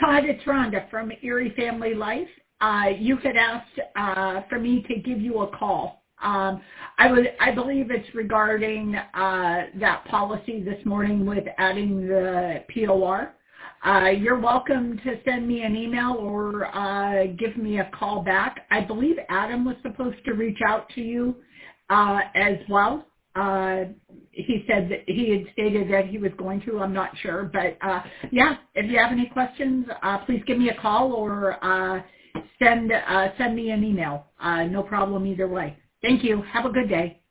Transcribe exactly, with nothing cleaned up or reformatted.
Todd, it's Rhonda from Erie Family Life. Uh, you had asked uh, for me to give you a call. Um, I would, I believe it's regarding uh, that policy this morning with adding the P O R. Uh, you're welcome to send me an email or uh, give me a call back. I believe Adam was supposed to reach out to you uh, as well. Uh, he said that he had stated that he was going to. I'm not sure. But, uh, yeah, if you have any questions, uh, please give me a call or uh, send, uh, send me an email. Uh, no problem either way. Thank you. Have a good day.